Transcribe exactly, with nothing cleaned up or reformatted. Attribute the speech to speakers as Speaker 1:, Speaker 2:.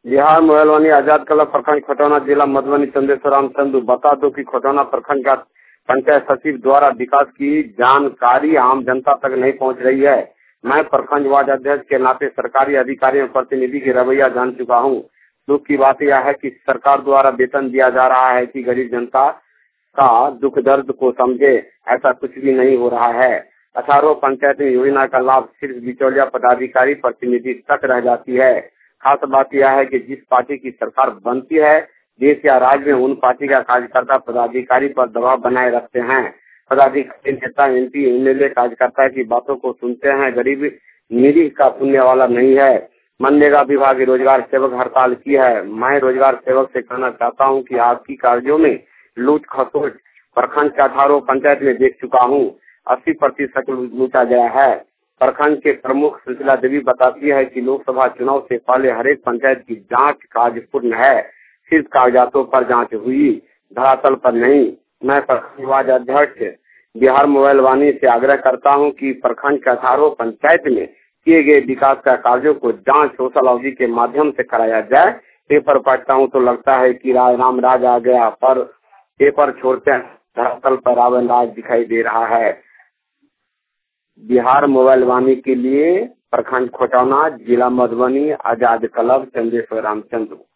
Speaker 1: बिहार मोबाइलवानी आजाद club प्रखंड खटौना जिला मधुबनी चंदेश्वर रामचंद्र। बता दो कि खटौना प्रखंड का पंचायत सचिव द्वारा विकास की जानकारी आम जनता तक नहीं पहुंच रही है। मैं प्रखंड वार्ड अध्यक्ष के नाते सरकारी अधिकारियों प्रतिनिधि की रवैया जान चुका हूं। दुख की बात यह है कि सरकार द्वारा वेतन दिया जा रहा है कि गरीब जनता का दुख दर्द को समझे, ऐसा कुछ भी नहीं हो रहा है। अठारह पंचायत योजना का लाभ सिर्फ बिचौलिया पदाधिकारी प्रतिनिधि तक रह जाती है। खास बात यह है कि जिस पार्टी की सरकार बनती है, देश या राज्य में उन पार्टी का कार्यकर्ता पदाधिकारी पर दबाव बनाए रखते हैं। पदाधिकारी नेता एमपी एमएलए कार्यकर्ता की बातों को सुनते हैं। गरीब निरीह का सुनने वाला नहीं है। मनरेगा विभाग रोजगार सेवक हड़ताल की है। मैं रोजगार सेवक से कहना चाहता हूं कि आपकी कार्यों में लूट खसोट प्रखंड के अठारह पंचायत में देख चुका हूं। अस्सी प्रतिशत लूटा गया है। प्रखंड के प्रमुख सुशीला देवी बताती है कि लोकसभा चुनाव से पहले हरेक पंचायत की जांच कार्यपूर्ण है, सिर्फ कागजातों पर जांच हुई, धरातल पर नहीं। मैं प्रखंड वार्ड अध्यक्ष बिहार मोबाइल वाणी से आग्रह करता हूं कि प्रखंड के अठारह पंचायत में किए गए विकास का कार्यों को जांच सोशलॉजी के माध्यम से कराया जाए। पेपर पढ़ता हूं तो लगता है कि राम राज आ गया, पर पेपर छोड़ते हैं धरातल पर रावण राज दिखाई दे रहा है। बिहार मोबाइल वाणी के लिए प्रखंड खटौना जिला मधुबनी आजाद क्लब चंदेश्वर रामचंद्र।